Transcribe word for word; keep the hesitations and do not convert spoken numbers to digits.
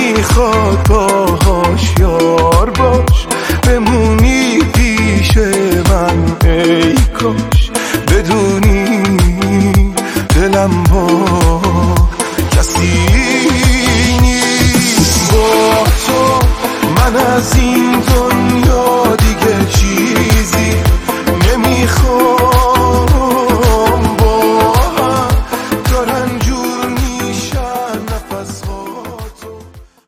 میخواد باهاش یار باش، بمونی پیش من ای کاش، بدونی دلم با